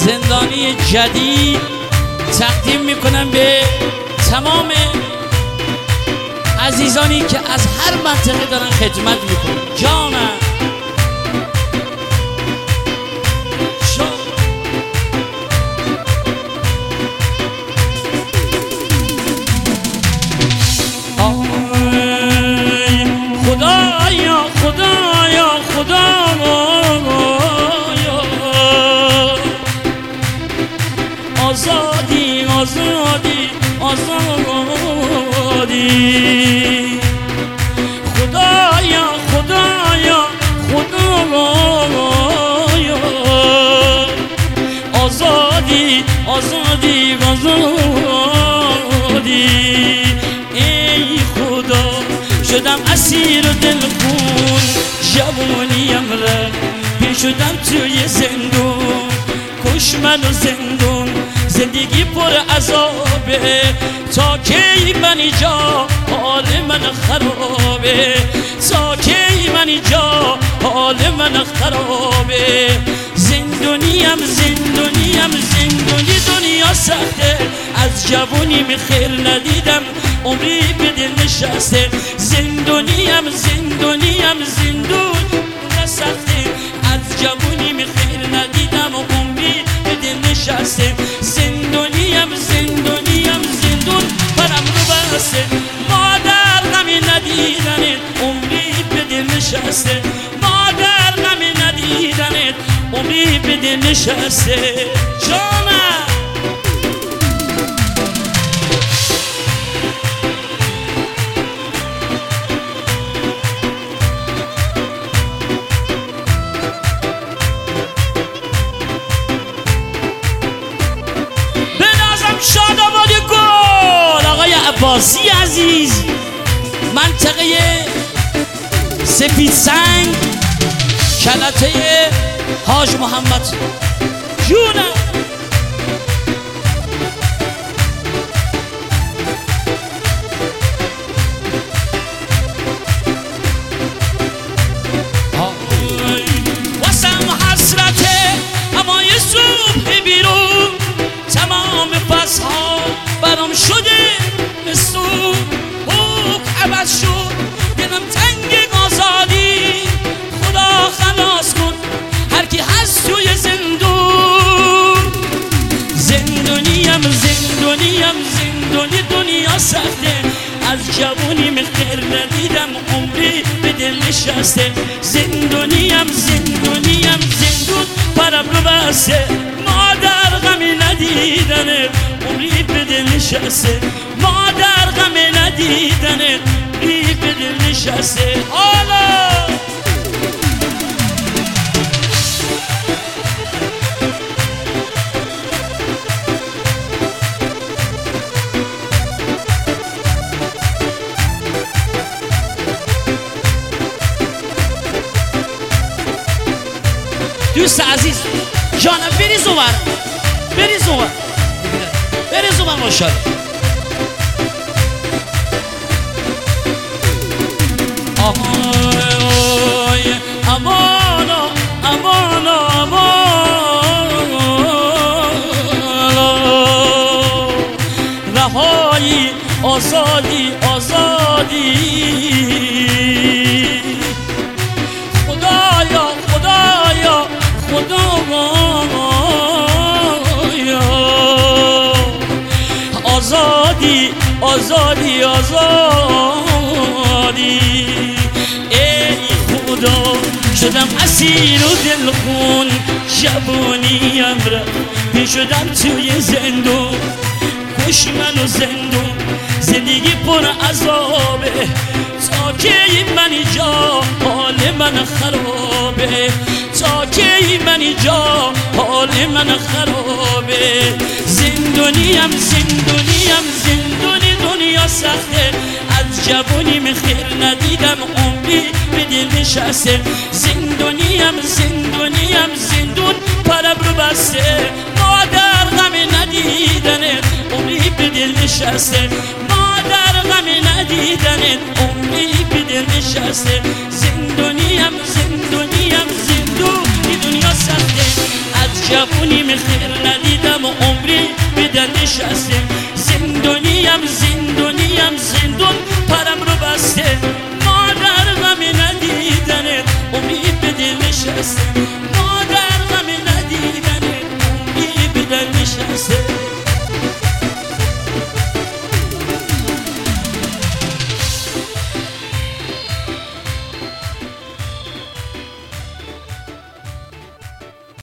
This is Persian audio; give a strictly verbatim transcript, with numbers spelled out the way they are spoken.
زندانی جدید تقدیم میکنم به تمام عزیزانی که از هر منطقه دارن خدمت میکنن. جانم خدایا خدایا خدایا آزادی آزادی آزادی خدایا خدایا خدایا آزادی آزادی آزادی ای خدا شدم اسیر دلخون جوانیم را پیر شدم توی زندون کش منو زندون زندگی پر عذابه تا کی من اینجا حال من خرابه تا کی من اینجا حال من خرابه زندونیم زندونیم زندونی دنیا سخته از جوونیم خیر ندیدم عمری به دل نشسته زندونیم زندونیم زندون سخته از جوونیم خیر ندیدم عمری به دل نشسته زندونیم زندونیم زندون برم رو بسته مادر غمی ندیدنت عمری به دل نشسته مادر غمی ندیدنت عمری به دل نشسته جانم شاداباد گل آقای عباسی عزیز منطقه سپید سنگ کلته حاج محمد جونم واسم حسرته اما یه صبح بیرون تمام پسها برام شده مثل حق عوض شد دلم تنگ آزادی خدا خلاص کن هر کی هست توی زندون زندونیم زندونیم زندونی دنیا سخته از جوونیم خیر ندیدم عمری به دل نشسته زندونیم زندونیم زندون پرم رو بسته مادر غمی ندیدنه عمری به دل نشسته مادر غمی ندیدنه عمری به دل نشسته حالا دوست عزیز جانم بریز اونور بریز اونور بریز اونور ماشاءالله آهای امانا امانا امانا رهایی آزادی آزادی خدایا خدایا خدایا آزادی آزادی آزادی ای خدا شدم اسیر و دلخون جوانیم را پیر شدم توی زندون کش منو زندون زندگی پر عذابه تا کی من اینجا حال من خرابه تا کی من اینجا حال من خرابه زندونیم زندونیم زندونی دنیا سخته از جوونیم خیر ندیدم عمری به دل نشسته زندونیم زندونیم زندون پرم رو بسته مادر غمی ندیدنه عمری به دل نشسته مادر غمی ندیدنه عمری به دل نشسته زندونیم زندونیم زندونی دنیا سخته از جوونیم خیر نشستی